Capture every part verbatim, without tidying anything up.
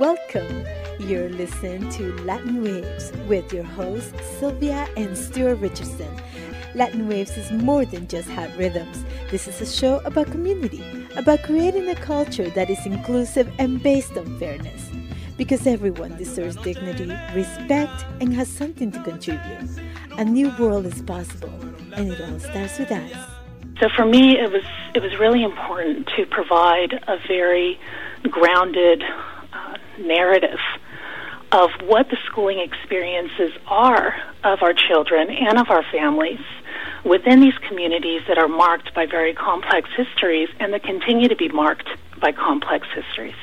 Welcome. You're listening to Latin Waves with your hosts Sylvia and Stuart Richardson. Latin Waves is more than just hot rhythms. This is a show about community, about creating a culture that is inclusive and based on fairness. Because everyone deserves dignity, respect, and has something to contribute. A new world is possible, and it all starts with us. So for me, it was it was really important to provide a very grounded uh, narrative of what the schooling experiences are of our children and of our families within these communities that are marked by very complex histories and that continue to be marked by complex histories.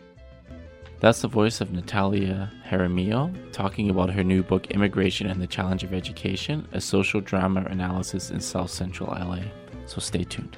That's the voice of Natalia Jaramillo talking about her new book, Immigration and the Challenge of Education, a social drama analysis in South Central L A. So stay tuned.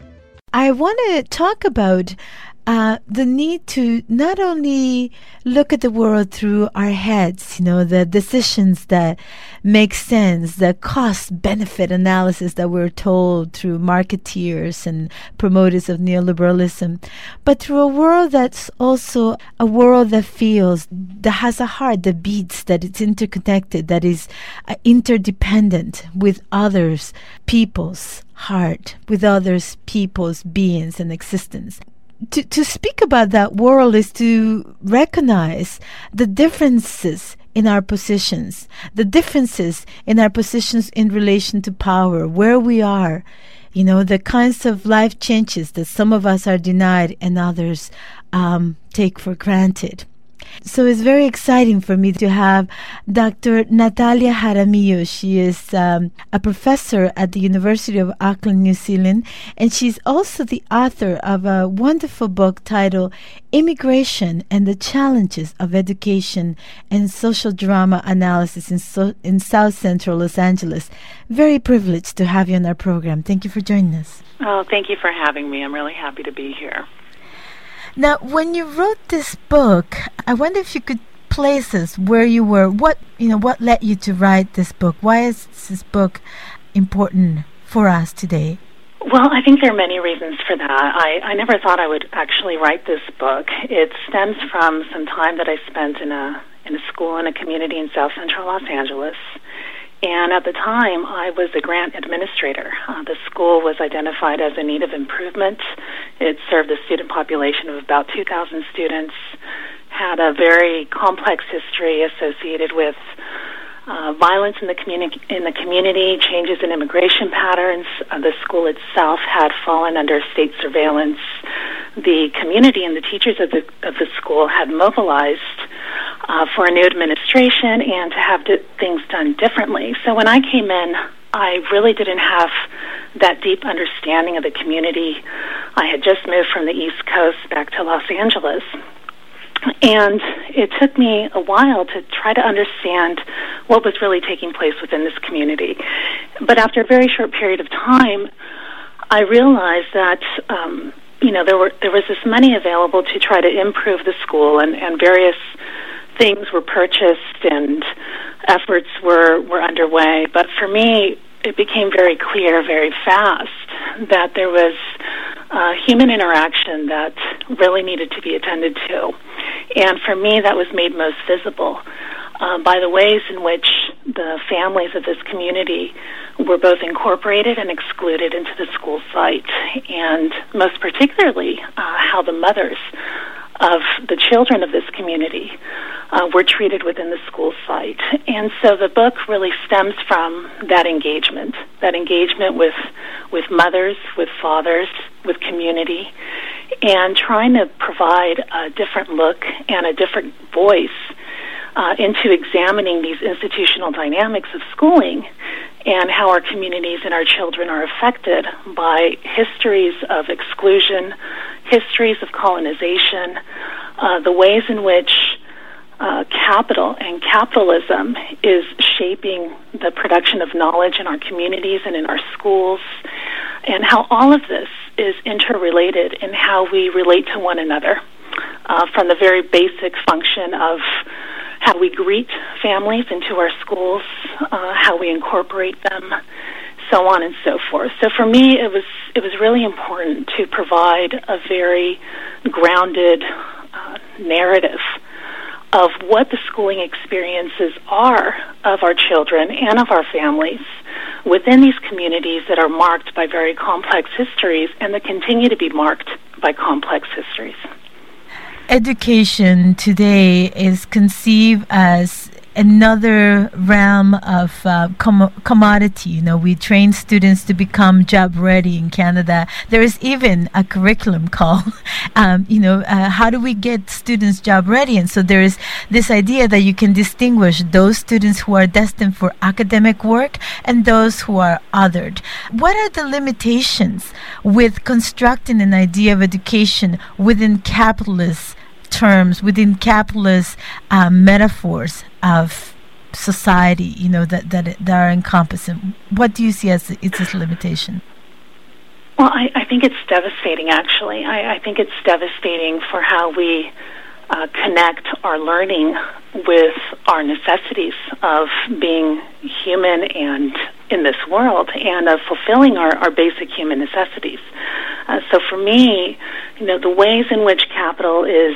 I want to talk about uh, the need to not only look at the world through our heads, you know, the decisions that make sense, the cost-benefit analysis that we're told through marketeers and promoters of neoliberalism, but through a world that's also a world that feels, that has a heart that beats, that it's interconnected, that is uh, interdependent with others, people's heart, with others, people's beings and existence. To, to speak about that world is to recognize the differences in our positions, the differences in our positions in relation to power, where we are, you know, the kinds of life changes that some of us are denied and others um, take for granted. So it's very exciting for me to have Doctor Natalia Jaramillo. She is um, a professor at the University of Auckland, New Zealand, and she's also the author of a wonderful book titled Immigration and the Challenges of Education and Social Drama Analysis in, so- in South Central Los Angeles. Very privileged to have you on our program. Thank you for joining us. Oh, thank you for having me. I'm really happy to be here. Now, when you wrote this book, I wonder if you could place us where you were. What, you know, what led you to write this book? Why is this book important for us today? Well, I think there are many reasons for that. I, I never thought I would actually write this book. It stems from some time that I spent in a in a school in a community in South Central Los Angeles. And at the time, I was a grant administrator. Uh, the school was identified as in need of improvement. It served a student population of about two thousand students, had a very complex history associated with uh, violence in the, communi- in the community, changes in immigration patterns. Uh, the school itself had fallen under state surveillance. The community and the teachers of the, of the school had mobilized Uh, for a new administration and to have di- things done differently. So when I came in, I really didn't have that deep understanding of the community. I had just moved from the East Coast back to Los Angeles. And it took me a while to try to understand what was really taking place within this community. But after a very short period of time, I realized that um, you know, there were there was this money available to try to improve the school, and, and various things were purchased and efforts were, were underway. But for me, it became very clear very fast that there was uh, human interaction that really needed to be attended to. And for me, that was made most visible uh, by the ways in which the families of this community were both incorporated and excluded into the school site, and most particularly uh, how the mothers of the children of this community uh, were treated within the school site. And so the book really stems from that engagement, that engagement with with mothers, with fathers, with community, and trying to provide a different look and a different voice uh, into examining these institutional dynamics of schooling and how our communities and our children are affected by histories of exclusion, histories of colonization, uh, the ways in which uh, capital and capitalism is shaping the production of knowledge in our communities and in our schools, and how all of this is interrelated in how we relate to one another, uh, from the very basic function of how we greet families into our schools, uh, how we incorporate them, so on and so forth. So for me, it was it was really important to provide a very grounded uh, narrative of what the schooling experiences are of our children and of our families within these communities that are marked by very complex histories and that continue to be marked by complex histories. Education today is conceived as another realm of uh, com- commodity. You know, we train students to become job ready in Canada. There is even a curriculum called, um, you know, uh, how do we get students job ready? And so there is this idea that you can distinguish those students who are destined for academic work and those who are othered. What are the limitations with constructing an idea of education within capitalist terms, within capitalist uh, metaphors of society, you know, that, that that are encompassing? What do you see as its, its limitation? Well, I, I think it's devastating, actually. I, I think it's devastating for how we uh, connect our learning with our necessities of being human and in this world and of fulfilling our, our basic human necessities. Uh, so for me, you know, the ways in which capital is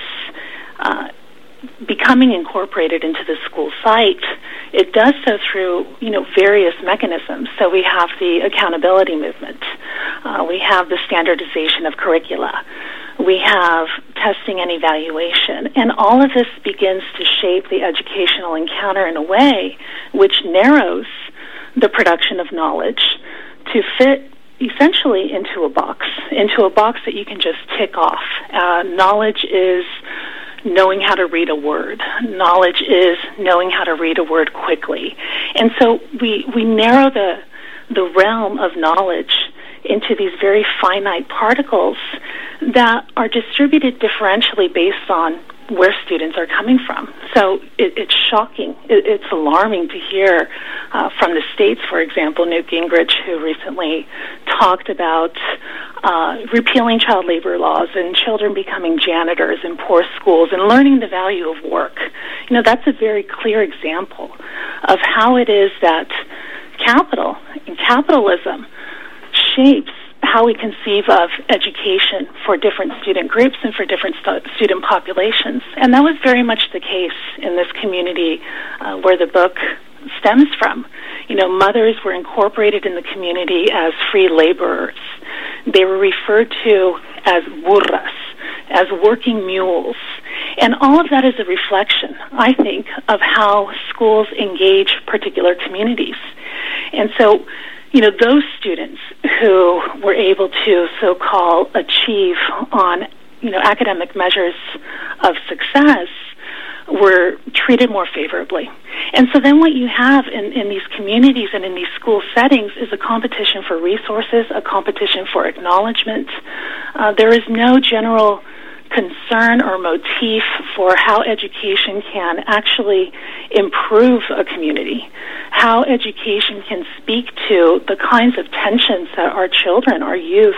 uh, becoming incorporated into the school site, it does so through, you know, various mechanisms. So we have the accountability movement. Uh, we have the standardization of curricula. We have testing and evaluation. And all of this begins to shape the educational encounter in a way which narrows the production of knowledge to fit essentially into a box, into a box that you can just tick off. Uh, knowledge is knowing how to read a word. Knowledge is knowing how to read a word quickly. And so we, we narrow the, the realm of knowledge into these very finite particles that are distributed differentially based on where students are coming from. So it, it's shocking. It, it's alarming to hear uh, from the states, for example, Newt Gingrich, who recently talked about uh, repealing child labor laws and children becoming janitors in poor schools and learning the value of work. You know, that's a very clear example of how it is that capital and capitalism shapes how we conceive of education for different student groups and for different stu- student populations. And that was very much the case in this community uh, where the book stems from. You know, mothers were incorporated in the community as free laborers. They were referred to as burras, as working mules. And all of that is a reflection, I think, of how schools engage particular communities. And so, you know, those students who were able to so-called achieve on, you know, academic measures of success were treated more favorably. And so then what you have in, in these communities and in these school settings is a competition for resources, a competition for acknowledgement. Uh, there is no general concern or motif for how education can actually improve a community, how education can speak to the kinds of tensions that our children, our youth,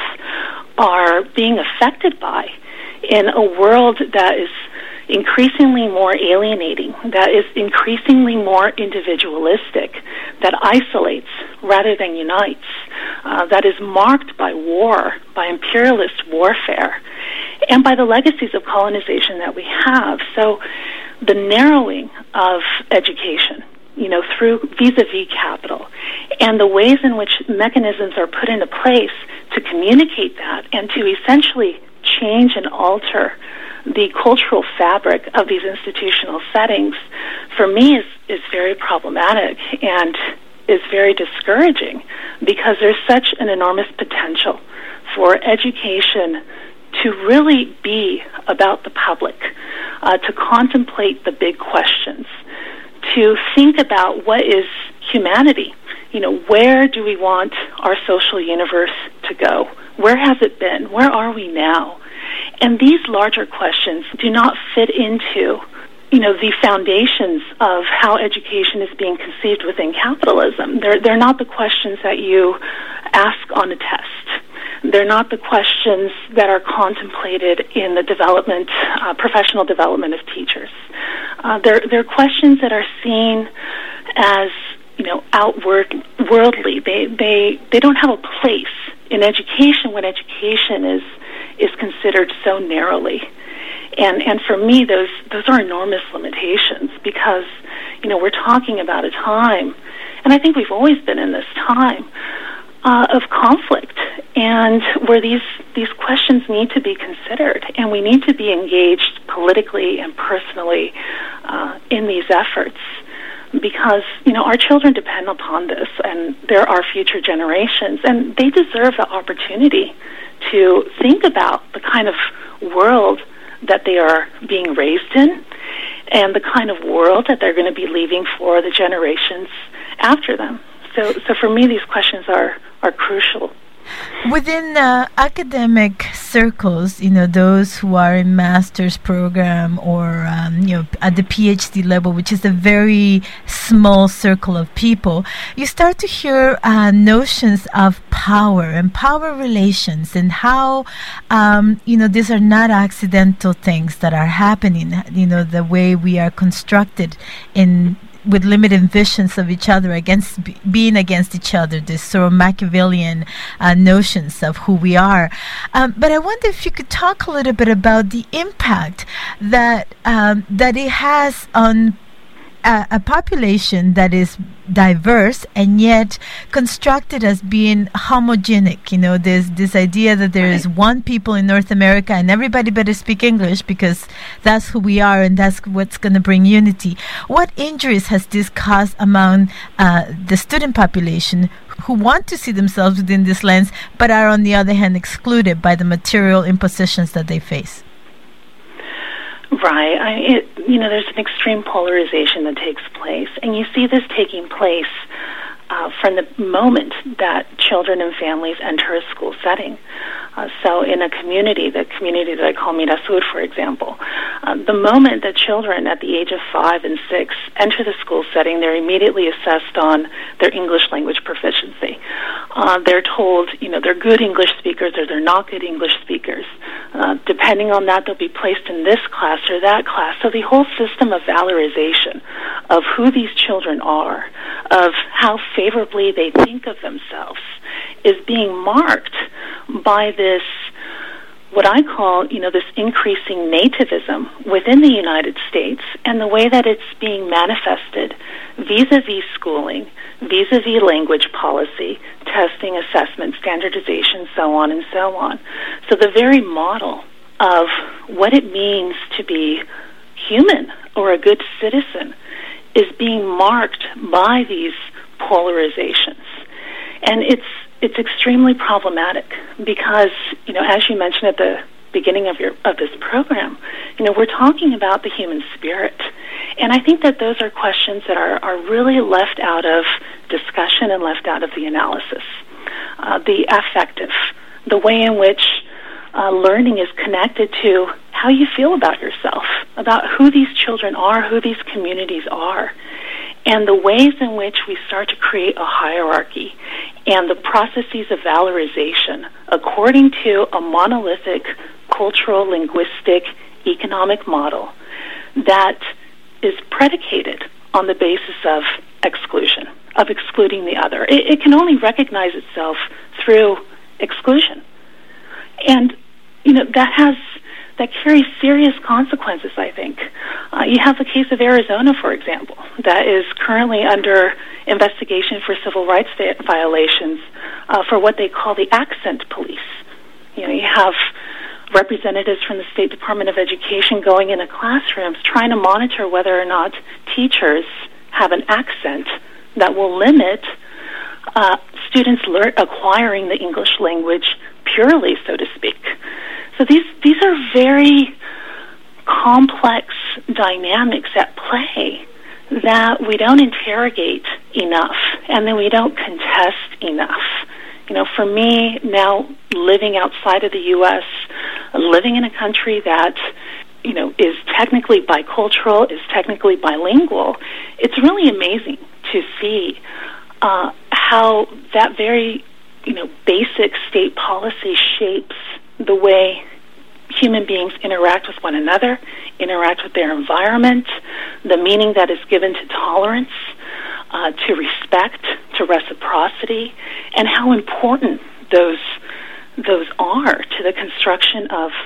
are being affected by in a world that is increasingly more alienating, that is increasingly more individualistic, that isolates rather than unites, uh, that is marked by war, by imperialist warfare, and by the legacies of colonization that we have. So the narrowing of education, you know, through vis-a-vis capital, and the ways in which mechanisms are put into place to communicate that and to essentially change and alter the cultural fabric of these institutional settings, for me, is, is very problematic and is very discouraging, because there's such an enormous potential for education to really be about the public, uh, to contemplate the big questions, to think about what is humanity. You know, where do we want our social universe to go? Where has it been? Where are we now? And these larger questions do not fit into, you know, the foundations of how education is being conceived within capitalism. They're, they're not the questions that you ask on a test. They're not the questions that are contemplated in the development, uh, professional development of teachers. Uh, they're, they're questions that are seen as, you know, outward, worldly. They, they, they don't have a place in education when education is, is considered so narrowly. And and for me, those those are enormous limitations because, you know, we're talking about a time, and I think we've always been in this time, uh, of conflict, and where these, these questions need to be considered, and we need to be engaged politically and personally uh, in these efforts. Because, you know, our children depend upon this, and they're our future generations, and they deserve the opportunity to think about the kind of world that they are being raised in and the kind of world that they're going to be leaving for the generations after them. So, so for me, these questions are, are crucial. Within uh, academic circles, you know, those who are in master's program or, um, you know, at the PhD level, which is a very small circle of people, you start to hear uh, notions of power and power relations and how, um, you know, these are not accidental things that are happening, you know, the way we are constructed in with limited visions of each other, against b- being against each other, this sort of Machiavellian uh, notions of who we are. Um, but I wonder if you could talk a little bit about the impact that um, that it has on a, a population that is diverse and yet constructed as being homogenic. You know, there's this idea that there is one people in North America and everybody better speak English because that's who we are and that's what's going to bring unity. What injuries has this caused among uh, the student population who want to see themselves within this lens but are on the other hand excluded by the material impositions that they face? Right. I, it, you know, there's an extreme polarization that takes place, and you see this taking place uh, from the moment that children and families enter a school setting. Uh, so in a community, the community that I call Mirasur, for example, uh, the moment that children at the age of five and six enter the school setting, they're immediately assessed on their English language proficiency. Uh, they're told, you know, they're good English speakers or they're not good English speakers. Uh, depending on that, they'll be placed in this class or that class. So the whole system of valorization of who these children are, of how favorably they think of themselves, is being marked by this, what I call, you know, this increasing nativism within the United States and the way that it's being manifested vis-a-vis schooling, vis-a-vis language policy, testing, assessment, standardization, so on and so on. So the very model of what it means to be human or a good citizen is being marked by these polarizations. And it's it's extremely problematic because, you know, as you mentioned at the beginning of your of this program, you know, we're talking about the human spirit. And I think that those are questions that are, are really left out of discussion and left out of the analysis. Uh, the affective, the way in which uh, learning is connected to how you feel about yourself, about who these children are, who these communities are, and the ways in which we start to create a hierarchy and the processes of valorization according to a monolithic cultural, linguistic, economic model that is predicated on the basis of exclusion, of excluding the other. It, it can only recognize itself through exclusion. And, you know, that has that carries serious consequences, I think. Uh, you have the case of Arizona, for example, that is currently under investigation for civil rights violations uh, for what they call the accent police. You know, you have representatives from the State Department of Education going into classrooms trying to monitor whether or not teachers have an accent that will limit uh, students lear- acquiring the English language purely, so to speak. So these these are very complex dynamics at play that we don't interrogate enough and then we don't contest enough. You know, for me, now living outside of the U S, living in a country that, you know, is technically bicultural, is technically bilingual, it's really amazing to see uh, how that very, you know, basic state policy shapes the way human beings interact with one another, interact with their environment, the meaning that is given to tolerance, uh, to respect, to reciprocity, and how important those those are to the construction of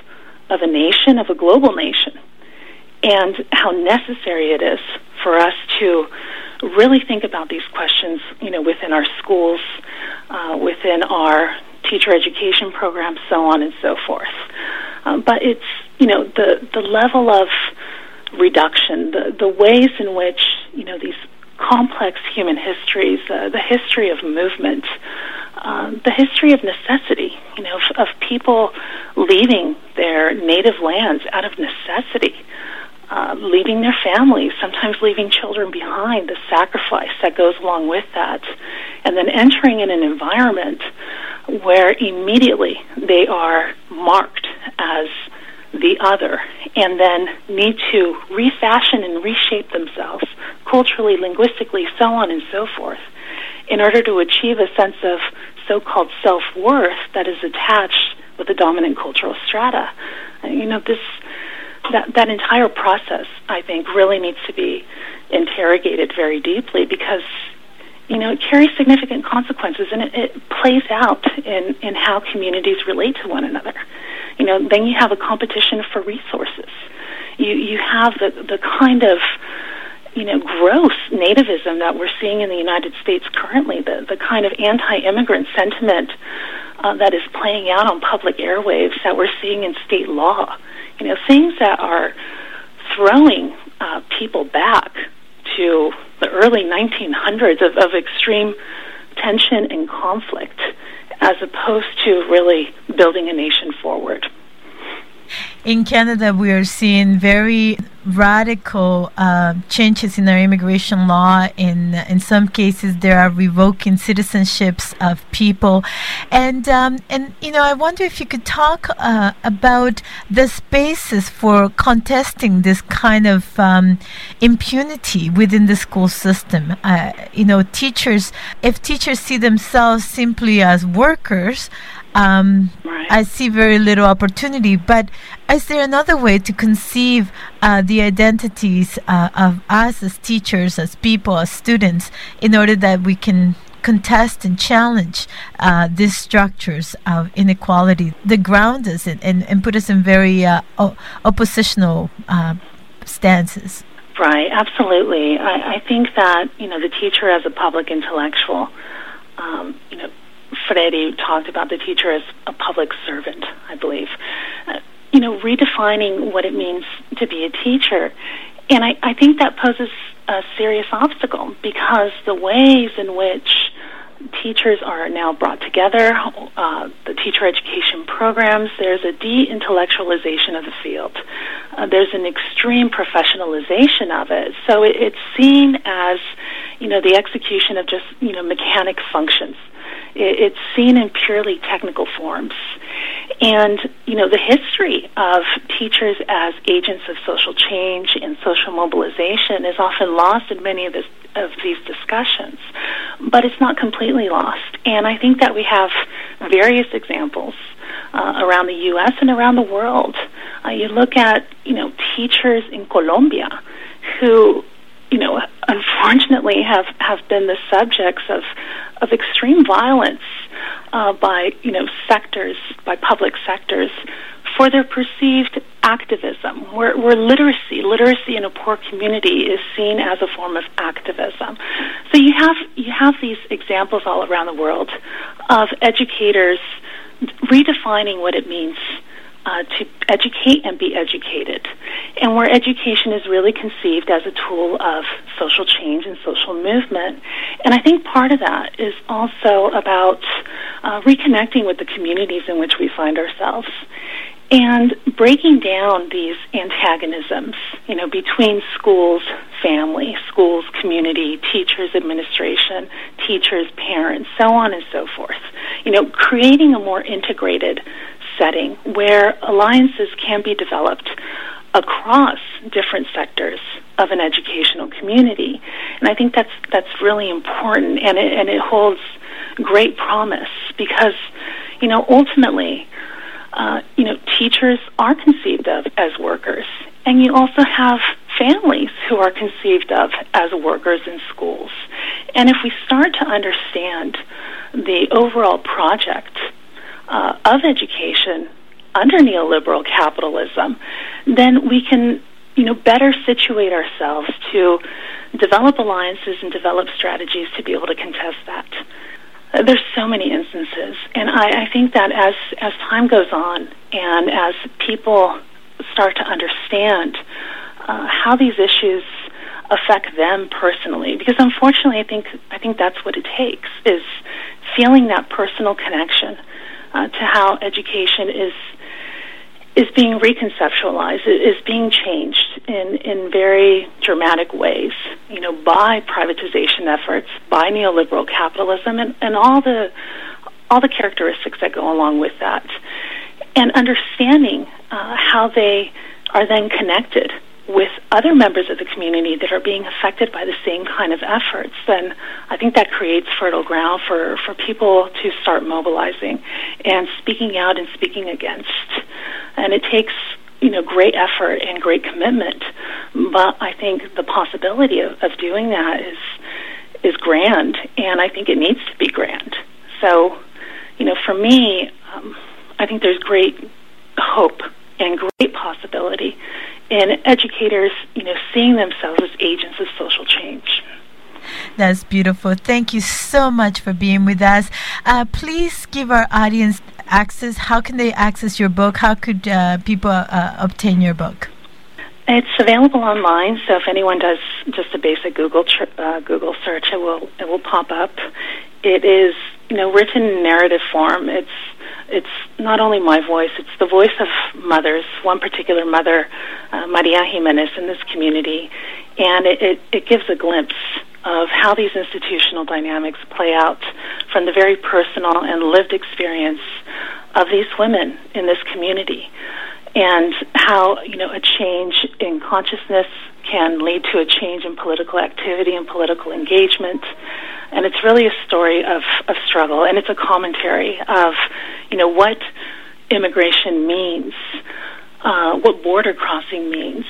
of a nation, of a global nation, and how necessary it is for us to really think about these questions, you know, within our schools, uh, within our teacher education programs, so on and so forth. Um, but it's, you know, the, the level of reduction, the, the ways in which, you know, these complex human histories, uh, the history of movement, um, the history of necessity, you know, of, of people leaving their native lands out of necessity, uh, leaving their families, sometimes leaving children behind, the sacrifice that goes along with that, and then entering in an environment where immediately they are marked as the other, and then need to refashion and reshape themselves culturally, linguistically, so on and so forth, in order to achieve a sense of so-called self-worth that is attached with the dominant cultural strata. You know, this that that entire process, I think, really needs to be interrogated very deeply, because, you know, it carries significant consequences, and it, it plays out in, in how communities relate to one another. You know, then you have a competition for resources. You you have the the kind of, you know, gross nativism that we're seeing in the United States currently, the, the kind of anti-immigrant sentiment uh, that is playing out on public airwaves that we're seeing in state law. You know, things that are throwing uh, people back to the early nineteen hundreds of, of extreme tension and conflict, as opposed to really building a nation forward. In Canada, we are seeing very radical uh, changes in our immigration law. In in some cases, there are revoking citizenships of people, and um, and you know, I wonder if you could talk uh, about the spaces for contesting this kind of um, impunity within the school system. Uh, you know, teachers, if teachers see themselves simply as workers, Um, right. I see very little opportunity, but is there another way to conceive uh, the identities uh, of us as teachers, as people, as students, in order that we can contest and challenge uh, these structures of inequality that ground us and, and, and put us in very uh, o- oppositional uh, stances? Right, absolutely. I, I think that, you know, the teacher as a public intellectual, um, you know, Freire talked about the teacher as a public servant, I believe. Uh, you know, redefining what it means to be a teacher. And I, I think that poses a serious obstacle, because the ways in which teachers are now brought together, uh, the teacher education programs, there's a de-intellectualization of the field. Uh, there's an extreme professionalization of it. So it, it's seen as, you know, the execution of just, you know, mechanic functions. It's seen in purely technical forms. And, you know, the history of teachers as agents of social change and social mobilization is often lost in many of, this, of these discussions. But it's not completely lost. And I think that we have various examples uh, around the U S and around the world. Uh, you look at, you know, teachers in Colombia who, you know, unfortunately have, have been the subjects of of extreme violence uh, by, you know, sectors, by public sectors, for their perceived activism, where, where literacy, literacy in a poor community is seen as a form of activism. So you have you have these examples all around the world of educators redefining what it means Uh, to educate and be educated, and where education is really conceived as a tool of social change and social movement. And I think part of that is also about uh, reconnecting with the communities in which we find ourselves and breaking down these antagonisms, you know, between schools, family, schools, community, teachers, administration, teachers, parents, so on and so forth. You know, creating a more integrated setting where alliances can be developed across different sectors of an educational community. And I think that's that's really important, and it, and it holds great promise, because, you know, ultimately, uh, you know, teachers are conceived of as workers, and you also have families who are conceived of as workers in schools. And if we start to understand the overall project Uh, of education under neoliberal capitalism, then we can, you know, better situate ourselves to develop alliances and develop strategies to be able to contest that. Uh, there's so many instances, and I, I think that as as time goes on and as people start to understand uh, how these issues affect them personally, because unfortunately I think I think that's what it takes, is feeling that personal connection uh, to how education is is being reconceptualized, is being changed in, in very dramatic ways, you know, by privatization efforts, by neoliberal capitalism, and, and all the all the characteristics that go along with that, and understanding uh, how they are then connected with other members of the community that are being affected by the same kind of efforts, then I think that creates fertile ground for, for people to start mobilizing and speaking out and speaking against. And it takes, you know, great effort and great commitment, but I think the possibility of, of doing that is is grand, and I think it needs to be grand. So, you know, for me, um, I think there's great hope and great possibility in educators, you know, seeing themselves as agents of social change. That's beautiful. Thank you so much for being with us. Uh, please give our audience access. How can they access your book? How could uh, people uh, obtain your book? It's available online, so if anyone does just a basic Google tr- uh, Google search, it will it will pop up. It is, you know, written in narrative form. It's It's not only my voice, it's the voice of mothers, one particular mother, uh, Maria Jimenez, in this community, and it, it, it gives a glimpse of how these institutional dynamics play out from the very personal and lived experience of these women in this community, and how, you know, a change in consciousness can lead to a change in political activity and political engagement. And it's really a story of, of struggle, and it's a commentary of, you know, what immigration means, uh, what border crossing means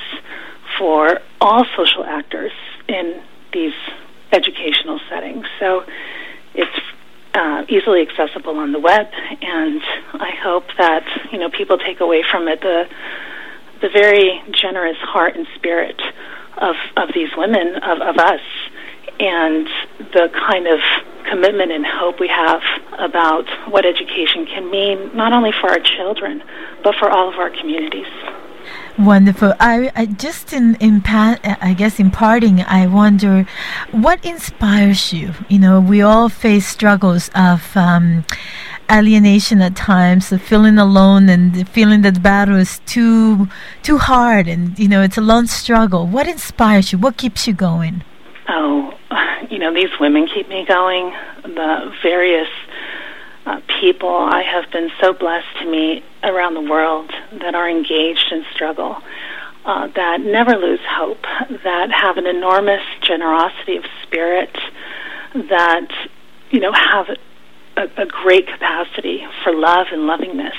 for all social actors in these educational settings. So it's uh, easily accessible on the web, and I hope that, you know, people take away from it the the very generous heart and spirit of, of these women, of, of us, and the kind of commitment and hope we have about what education can mean, not only for our children, but for all of our communities. Wonderful. I, I just in in pa- I guess in parting, I wonder what inspires you. You know, we all face struggles of um, alienation at times, of feeling alone and feeling that the battle is too too hard, and you know, it's a long struggle. What inspires you? What keeps you going? Oh, you know, these women keep me going. The various uh, people I have been so blessed to meet around the world that are engaged in struggle, uh, that never lose hope, that have an enormous generosity of spirit, that, you know, have a, a great capacity for love and lovingness.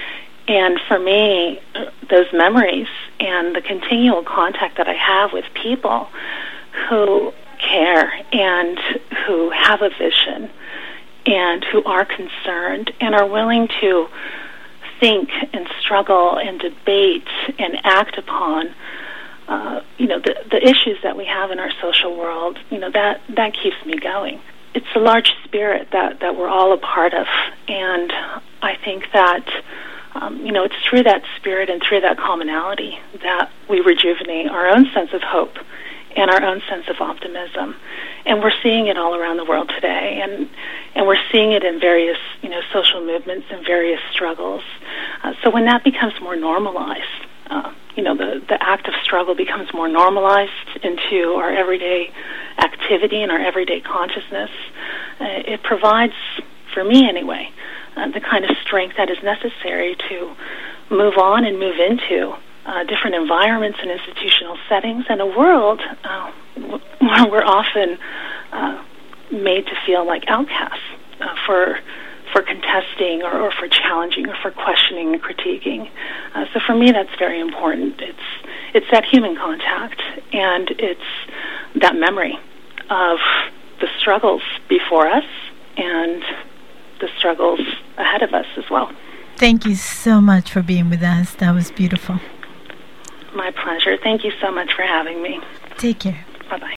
And for me, those memories and the continual contact that I have with people who care and who have a vision and who are concerned and are willing to think and struggle and debate and act upon uh, you know, the, the issues that we have in our social world, you know, that, that keeps me going. It's a large spirit that, that we're all a part of, and I think that Um, you know, it's through that spirit and through that commonality that we rejuvenate our own sense of hope and our own sense of optimism. And we're seeing it all around the world today, and and we're seeing it in various, you know, social movements and various struggles. Uh, so when that becomes more normalized, uh, you know, the, the act of struggle becomes more normalized into our everyday activity and our everyday consciousness, uh, it provides, for me anyway, Uh, the kind of strength that is necessary to move on and move into uh, different environments and institutional settings in a world uh, where we're often uh, made to feel like outcasts uh, for for contesting or, or for challenging or for questioning and critiquing. Uh, so for me, that's very important. It's it's that human contact, and it's that memory of the struggles before us and the struggles ahead of us as well. Thank you so much for being with us. That was beautiful. My pleasure. Thank you so much for having me. Take care. Bye-bye.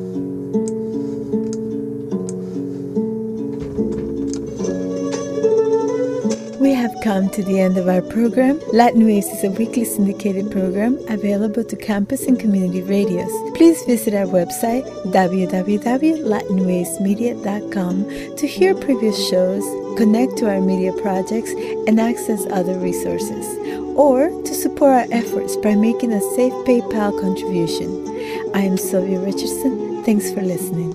We have come to the end of our program. Latin Waves is a weekly syndicated program available to campus and community radios. Please visit our website, w w w dot latin waves media dot com, to hear previous shows, connect to our media projects, and access other resources, or to support our efforts by making a safe PayPal contribution. I am Sylvia Richardson. Thanks for listening.